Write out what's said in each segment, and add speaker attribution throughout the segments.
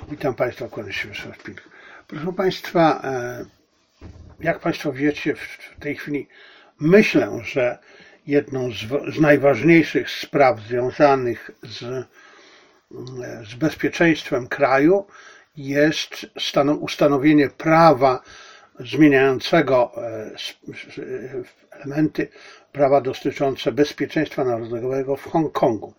Speaker 1: Witam Państwa, kłaniam się Wiesław Pilch. Proszę Państwa, jak Państwo wiecie, w tej chwili myślę, że jedną z najważniejszych spraw związanych z bezpieczeństwem kraju jest ustanowienie prawa zmieniającego elementy prawa dotyczące bezpieczeństwa narodowego w Hongkongu.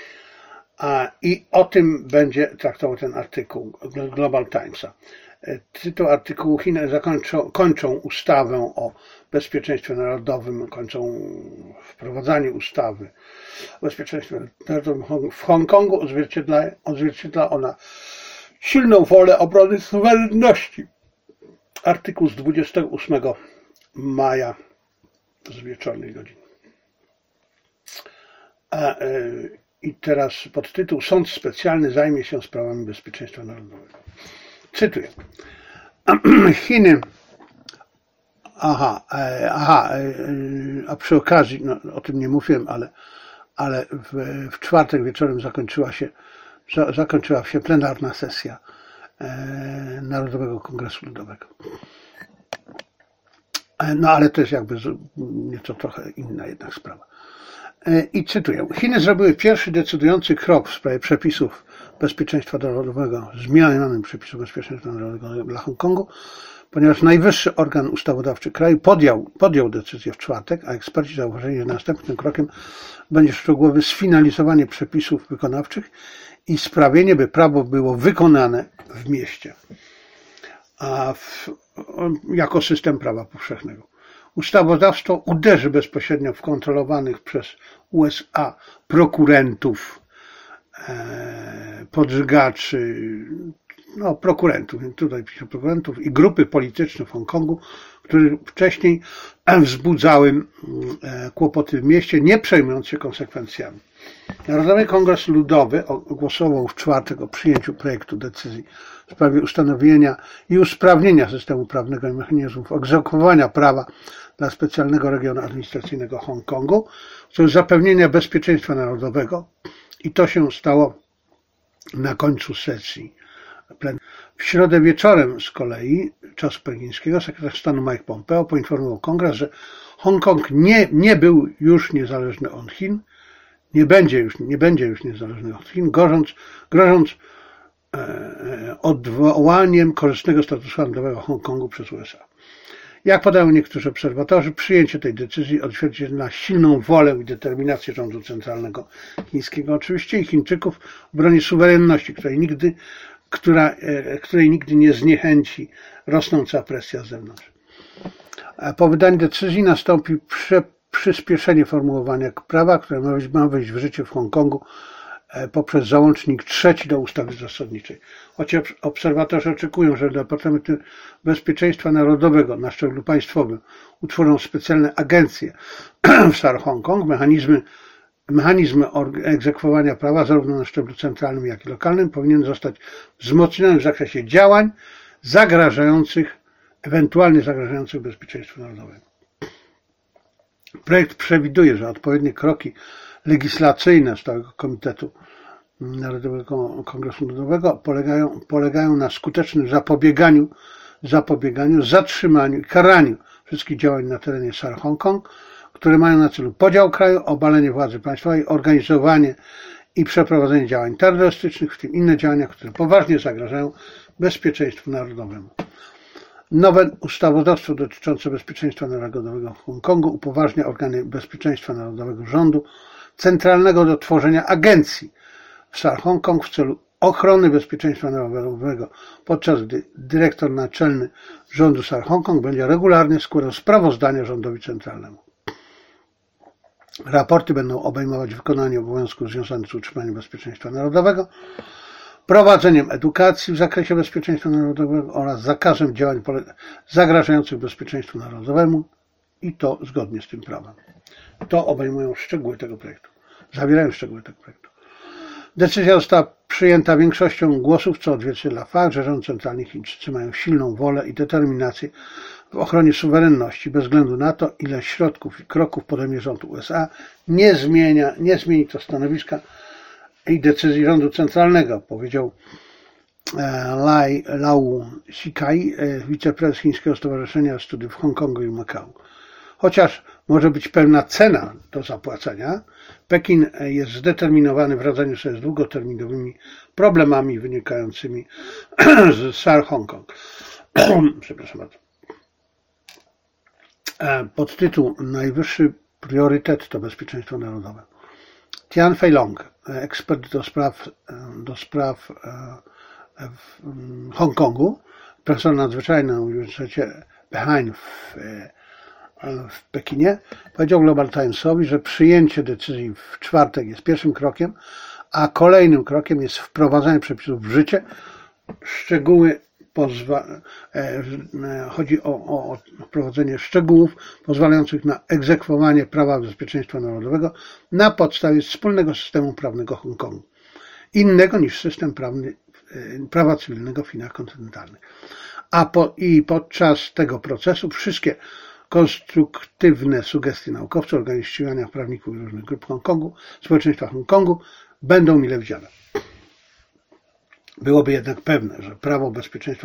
Speaker 1: I o tym będzie traktował ten artykuł Global Timesa. Tytuł artykułu: Chiny kończą ustawę o bezpieczeństwie narodowym, kończą wprowadzanie ustawy o bezpieczeństwie narodowym w Hongkongu. Odzwierciedla ona silną wolę obrony suwerenności. Artykuł z 28 maja z wieczornej godziny. I teraz podtytuł: Sąd specjalny zajmie się sprawami bezpieczeństwa narodowego. Cytuję. Chiny. A przy okazji, no, o tym nie mówiłem, ale w czwartek wieczorem zakończyła się plenarna sesja Narodowego Kongresu Ludowego. No ale to jest jakby nieco trochę inna jednak sprawa. I cytuję. Chiny zrobiły pierwszy decydujący krok w sprawie przepisów bezpieczeństwa narodowego, zmiany przepisów bezpieczeństwa narodowego dla Hongkongu, ponieważ najwyższy organ ustawodawczy kraju podjął decyzję w czwartek, a eksperci zauważyli, że następnym krokiem będzie szczegółowe sfinalizowanie przepisów wykonawczych i sprawienie, by prawo było wykonane w mieście jako system prawa powszechnego. Ustawodawstwo uderzy bezpośrednio w kontrolowanych przez USA prokurentów, podżygaczy, prokurentów i grupy polityczne w Hongkongu, które wcześniej wzbudzały kłopoty w mieście, nie przejmując się konsekwencjami. Narodowy Kongres Ludowy głosował w czwartek o przyjęciu projektu decyzji w sprawie ustanowienia i usprawnienia systemu prawnego i mechanizmów egzekwowania prawa dla specjalnego regionu administracyjnego Hongkongu w celu zapewnienia bezpieczeństwa narodowego, i to się stało na końcu sesji plenarnej. W środę wieczorem z kolei czasu pekińskiego sekretarz stanu Mike Pompeo poinformował Kongres, że Hongkong nie był już niezależny od Chin, nie będzie już niezależny od Chin, grożąc odwołaniem korzystnego statusu handlowego Hongkongu przez USA. Jak podają niektórzy obserwatorzy, przyjęcie tej decyzji odzwierciedla silną wolę i determinację rządu centralnego chińskiego, oczywiście, i Chińczyków w obronie suwerenności, której nigdy nie zniechęci rosnąca presja z zewnątrz. Po wydaniu decyzji nastąpi przyspieszenie formułowania prawa, które ma wejść w życie w Hongkongu poprzez załącznik 3 do ustawy zasadniczej. Chociaż obserwatorzy oczekują, że Departament Bezpieczeństwa Narodowego na szczeblu państwowym utworzą specjalne agencje w SAR Hongkong, mechanizm egzekwowania prawa zarówno na szczeblu centralnym, jak i lokalnym powinien zostać wzmocniony w zakresie działań ewentualnie zagrażających bezpieczeństwu narodowemu. Projekt przewiduje, że odpowiednie kroki legislacyjne Stałego Komitetu Narodowego Kongresu Ludowego polegają na skutecznym zapobieganiu, zatrzymaniu i karaniu wszystkich działań na terenie SAR Hongkong, które mają na celu podział kraju, obalenie władzy państwowej, organizowanie i przeprowadzenie działań terrorystycznych, w tym inne działania, które poważnie zagrażają bezpieczeństwu narodowemu. Nowe ustawodawstwo dotyczące bezpieczeństwa narodowego w Hongkongu upoważnia organy bezpieczeństwa narodowego rządu centralnego do tworzenia agencji w SAR Hongkong w celu ochrony bezpieczeństwa narodowego, podczas gdy dyrektor naczelny rządu SAR Hongkong będzie regularnie składał sprawozdania rządowi centralnemu. Raporty będą obejmować wykonanie obowiązków związanych z utrzymaniem bezpieczeństwa narodowego, prowadzeniem edukacji w zakresie bezpieczeństwa narodowego oraz zakazem działań zagrażających bezpieczeństwu narodowemu, i to zgodnie z tym prawem. To obejmują szczegóły tego projektu. Zawierają szczegóły tego projektu. Decyzja została przyjęta większością głosów, co odzwierciedla fakt, że rząd centralny Chińczycy mają silną wolę i determinację w ochronie suwerenności, bez względu na to, ile środków i kroków podejmie rząd USA. Nie zmieni to stanowiska i decyzji rządu centralnego, powiedział Lau Shikai, wiceprezes Chińskiego Stowarzyszenia Studiów w Hongkongu i Makao. Chociaż może być pewna cena do zapłacenia, Pekin jest zdeterminowany w radzeniu sobie z długoterminowymi problemami wynikającymi z SAR Hongkong. Przepraszam bardzo. Podtytuł Najwyższy priorytet to bezpieczeństwo narodowe. Tian Feilong, ekspert do spraw w Hongkongu, profesor nadzwyczajny na Uniwersytecie Beihai w Pekinie, powiedział Global Timesowi, że przyjęcie decyzji w czwartek jest pierwszym krokiem, a kolejnym krokiem jest wprowadzenie przepisów w życie. Szczegóły chodzi o wprowadzenie szczegółów pozwalających na egzekwowanie prawa bezpieczeństwa narodowego na podstawie wspólnego systemu prawnego Hongkongu, innego niż system prawny prawa cywilnego w Chinach kontynentalnych. Podczas tego procesu wszystkie konstruktywne sugestie naukowców, organizacji ścigania prawników i różnych grup Hongkongu, społeczeństwa Hongkongu będą mile widziane. Byłoby jednak pewne, że prawo o bezpieczeństwie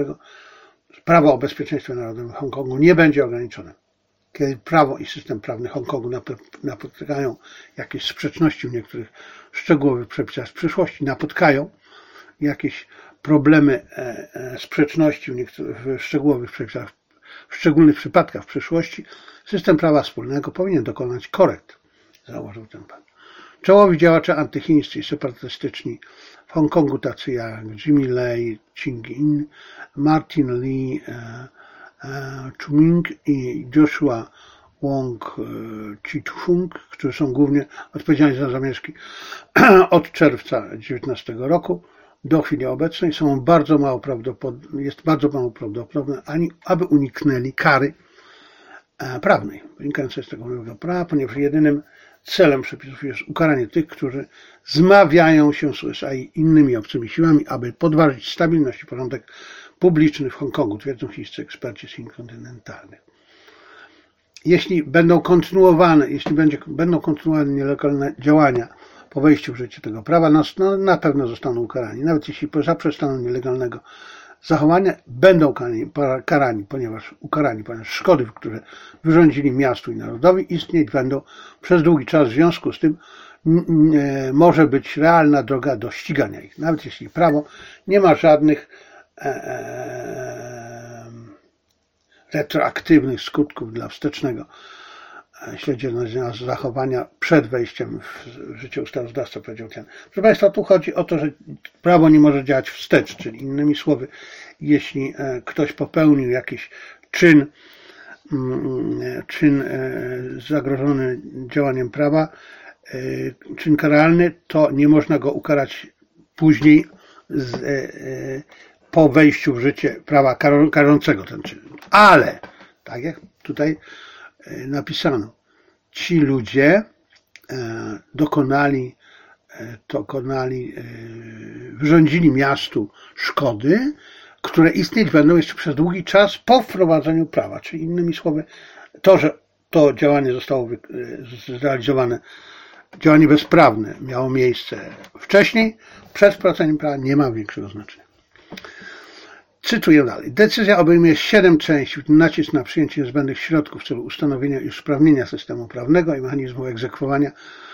Speaker 1: narodowym w Hongkongu nie będzie ograniczone. Kiedy prawo i system prawny Hongkongu napotykają jakieś sprzeczności w niektórych szczegółowych przepisach w przyszłości, napotkają jakieś problemy sprzeczności w szczegółowych przepisach, w szczególnych przypadkach w przyszłości, system prawa wspólnego powinien dokonać korekt, założył ten pan. Czołowi działacze antychińscy i separatystyczni w Hongkongu, tacy jak Jimmy Lai Ching-in, Martin Lee Chuming i Joshua Wong Chi-tung, którzy są głównie odpowiedzialni za zamieszki od czerwca 2019 roku do chwili obecnej, jest bardzo mało prawdopodobne, aby uniknęli kary prawnej wynikającej z tego nowego prawa, ponieważ jedynym celem przepisów jest ukaranie tych, którzy zmawiają się z USA i innymi obcymi siłami, aby podważyć stabilność i porządek publiczny w Hongkongu, twierdzą chińscy eksperci z Chin kontynentalnych. Jeśli będą kontynuowane nielegalne działania po wejściu w życie tego prawa, na pewno zostaną ukarani. Nawet jeśli zaprzestaną nielegalnego zachowania, będą karani, ponieważ szkody, które wyrządzili miastu i narodowi, istnieć będą przez długi czas. W związku z tym może być realna droga do ścigania ich. Nawet jeśli prawo nie ma żadnych retroaktywnych skutków dla wstecznego śledzenia zachowania przed wejściem w życie ustawodawstwa, powiedział ten. Proszę Państwa, tu chodzi o to, że prawo nie może działać wstecz, czyli innymi słowy, jeśli ktoś popełnił jakiś czyn zagrożony działaniem prawa, czyn karalny, to nie można go ukarać później po wejściu w życie prawa karzącego ten czyn. Ale, tak jak tutaj napisano, ci ludzie wyrządzili miastu szkody, które istnieć będą jeszcze przez długi czas po wprowadzeniu prawa. Czyli innymi słowy, to, że to działanie zostało zrealizowane, działanie bezprawne miało miejsce wcześniej, przed wprowadzeniem prawa, nie ma większego znaczenia. Cytuję dalej. Decyzja obejmuje 7 części, w tym nacisk na przyjęcie niezbędnych środków w celu ustanowienia i usprawnienia systemu prawnego i mechanizmu egzekwowania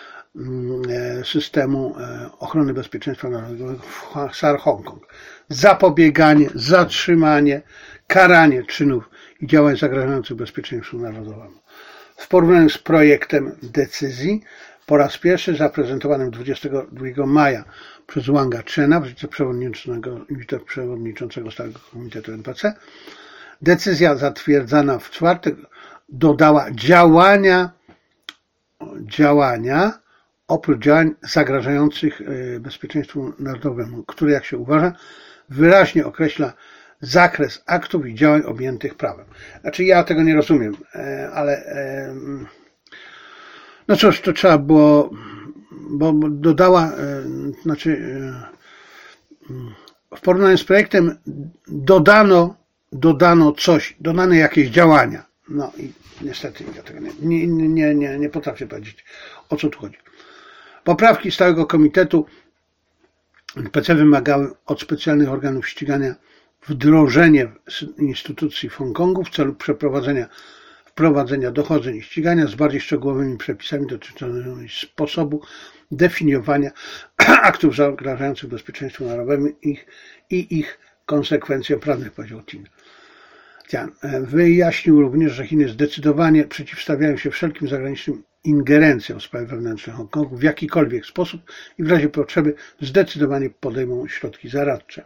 Speaker 1: systemu ochrony bezpieczeństwa narodowego w SAR Hongkong. Zapobieganie, zatrzymanie, karanie czynów i działań zagrażających bezpieczeństwu narodowemu. W porównaniu z projektem decyzji po raz pierwszy zaprezentowanym 22 maja przez Wanga Chena, wiceprzewodniczącego Stałego Komitetu NPC, decyzja zatwierdzana w czwartek dodała działania oprócz działań zagrażających bezpieczeństwu narodowemu, które, jak się uważa, wyraźnie określa zakres aktów i działań objętych prawem. Znaczy, ja tego nie rozumiem, ale no cóż, to trzeba było, bo dodała, w porównaniu z projektem dodano jakieś działania. No i niestety ja tego nie potrafię powiedzieć, o co tu chodzi. Poprawki Stałego Komitetu NPC wymagały od specjalnych organów ścigania wdrożenie instytucji w Hongkongu w celu wprowadzenia dochodzeń i ścigania z bardziej szczegółowymi przepisami dotyczącymi sposobu definiowania aktów zagrażających bezpieczeństwu narodowemu i ich konsekwencjom prawnych, powiedział Tin. Wyjaśnił również, że Chiny zdecydowanie przeciwstawiają się wszelkim zagranicznym ingerencjom w sprawy wewnętrzne Hongkongu w jakikolwiek sposób i w razie potrzeby zdecydowanie podejmą środki zaradcze.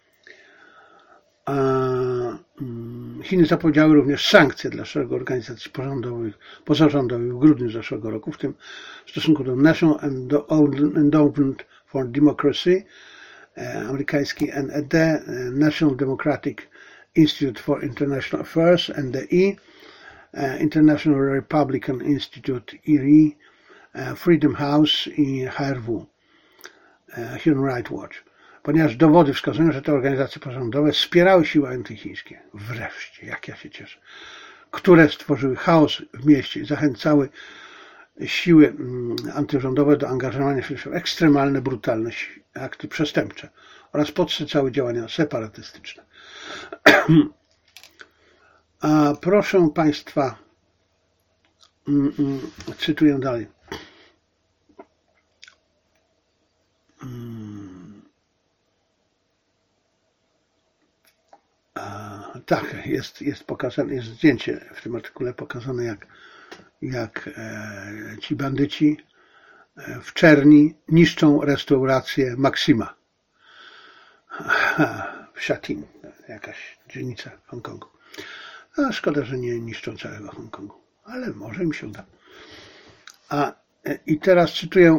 Speaker 1: Chiny zapowiedziały również sankcje dla szeregu organizacji pozarządowych w grudniu zeszłego roku, w tym w stosunku do National Endowment for Democracy, amerykański NED, National Democratic Institute for International Affairs, NDI, International Republican Institute, IRI, Freedom House i HRW, Human Rights Watch, ponieważ dowody wskazują, że te organizacje pozarządowe wspierały siły antychińskie, wreszcie, jak ja się cieszę, które stworzyły chaos w mieście i zachęcały siły antyrządowe do angażowania się w ekstremalne, brutalne akty przestępcze oraz podsycały działania separatystyczne. A proszę Państwa, cytuję dalej. Tak, jest pokazane, jest zdjęcie w tym artykule pokazane, jak ci bandyci w czerni niszczą restaurację Maxima w Shatin, jakaś dzielnica w Hongkongu. A szkoda, że nie niszczą całego Hongkongu, ale może im się uda. I teraz cytuję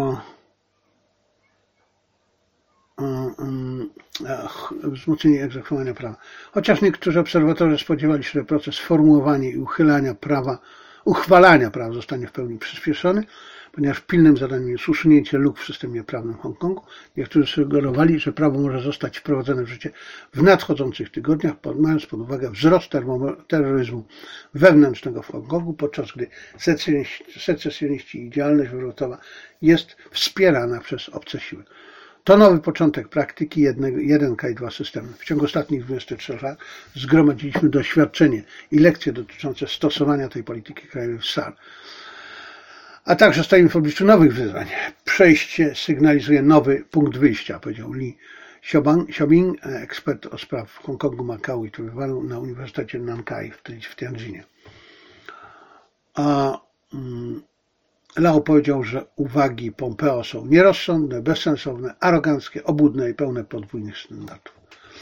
Speaker 1: wzmocnienie egzekwowania prawa. Chociaż niektórzy obserwatorzy spodziewali się, że proces formułowania i uchwalania prawa zostanie w pełni przyspieszony, ponieważ pilnym zadaniem jest usunięcie luk w systemie prawnym w Hongkongu. Niektórzy sugerowali, że prawo może zostać wprowadzone w życie w nadchodzących tygodniach, mając pod uwagę wzrost terroryzmu wewnętrznego w Hongkongu, podczas gdy secesjoniści i działalność wywrotowa jest wspierana przez obce siły. To nowy początek praktyki 1K i 2 systemy. W ciągu ostatnich 23 lat zgromadziliśmy doświadczenie i lekcje dotyczące stosowania tej polityki krajowej w SAR. A także stoimy w obliczu nowych wyzwań. Przejście sygnalizuje nowy punkt wyjścia, powiedział Li Xiaobing, ekspert o spraw Hongkongu, Makau i Tajwanu na Uniwersytecie Nankai w Tianjinie. Lau powiedział, że uwagi Pompeo są nierozsądne, bezsensowne, aroganckie, obłudne i pełne podwójnych standardów.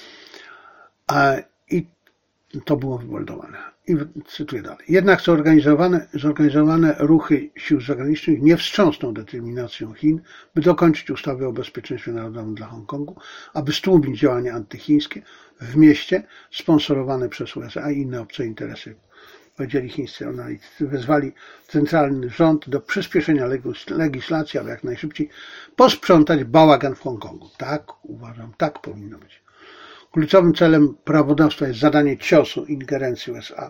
Speaker 1: I to było wyboldowane. I cytuję dalej. Jednak zorganizowane ruchy sił zagranicznych nie wstrząsną determinacją Chin, by dokończyć ustawy o bezpieczeństwie narodowym dla Hongkongu, aby stłumić działania antychińskie w mieście sponsorowane przez USA i inne obce interesy. Powiedzieli chińscy analitycy, wezwali centralny rząd do przyspieszenia legislacji, aby jak najszybciej posprzątać bałagan w Hongkongu. Tak, uważam, tak powinno być. Kluczowym celem prawodawstwa jest zadanie ciosu ingerencji USA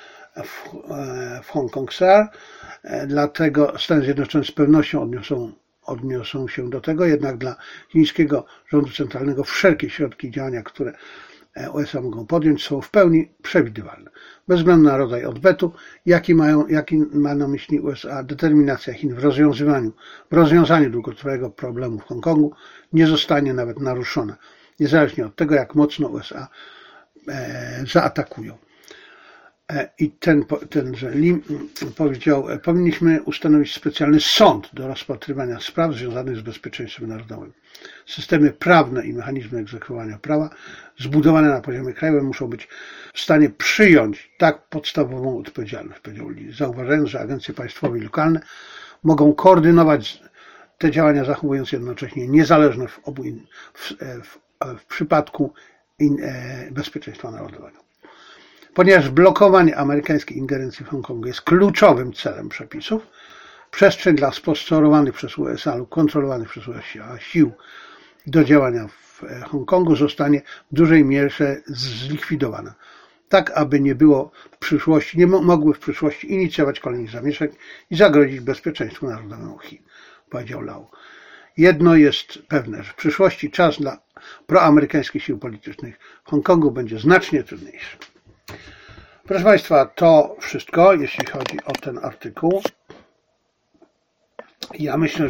Speaker 1: w Hongkong SAR, dlatego Stany Zjednoczone z pewnością odniosą się do tego, jednak dla chińskiego rządu centralnego wszelkie środki działania, które USA mogą podjąć, są w pełni przewidywalne. Bez względu na rodzaj odwetu, jaki ma na myśli USA, determinacja Chin w rozwiązaniu długotrwałego problemu w Hongkongu nie zostanie nawet naruszona, niezależnie od tego, jak mocno USA zaatakują. I tenże Lim powiedział, powinniśmy ustanowić specjalny sąd do rozpatrywania spraw związanych z bezpieczeństwem narodowym. Systemy prawne i mechanizmy egzekwowania prawa zbudowane na poziomie krajowym muszą być w stanie przyjąć tak podstawową odpowiedzialność, powiedział Lim, zauważając, że agencje państwowe i lokalne mogą koordynować te działania, zachowując jednocześnie niezależność w przypadku bezpieczeństwa narodowego. Ponieważ blokowanie amerykańskiej ingerencji w Hongkongu jest kluczowym celem przepisów, przestrzeń dla sponsorowanych przez USA lub kontrolowanych przez USA sił do działania w Hongkongu zostanie w dużej mierze zlikwidowana, tak aby nie mogły w przyszłości inicjować kolejnych zamieszek i zagrozić bezpieczeństwu narodowemu Chin, powiedział Lau. Jedno jest pewne, że w przyszłości czas dla proamerykańskich sił politycznych w Hongkongu będzie znacznie trudniejszy. Proszę Państwa, to wszystko, jeśli chodzi o ten artykuł. Ja myślę,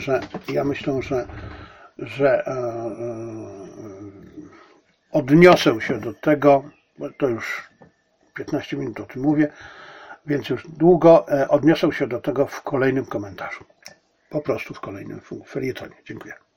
Speaker 1: że odniosę się do tego, bo to już 15 minut o tym mówię, więc już długo odniosę się do tego w kolejnym komentarzu. Po prostu w kolejnym felietonie. Dziękuję.